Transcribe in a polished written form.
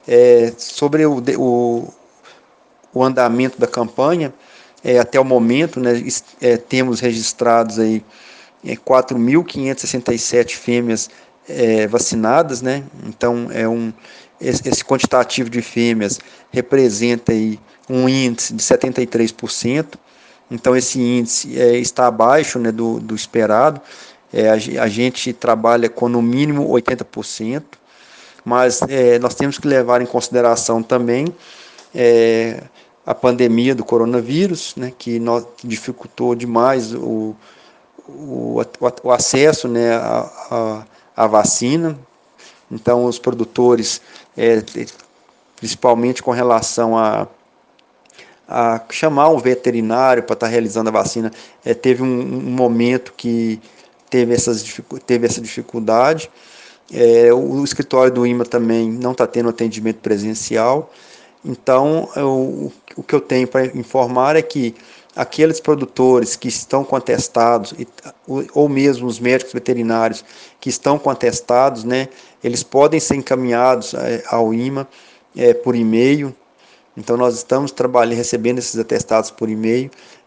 Sobre o andamento da campanha, até o momento, né, temos registrados aí 4.567 fêmeas vacinadas, né? Então, esse quantitativo de fêmeas representa aí um índice de 73%. Então, esse índice está abaixo, né, do esperado. A gente trabalha com no mínimo 80%, mas nós temos que levar em consideração também a pandemia do coronavírus, né, que dificultou demais o acesso, né, à vacina. Então, os produtores, principalmente com relação a chamar um veterinário para estar realizando a vacina, teve um momento que teve essa dificuldade. O escritório do IMA também não está tendo atendimento presencial. Então, o que eu tenho para informar é que aqueles produtores que estão contestados, ou mesmo os médicos veterinários que estão contestados, né, eles podem ser encaminhados ao IMA por e-mail. Então, nós estamos recebendo esses atestados por e-mail.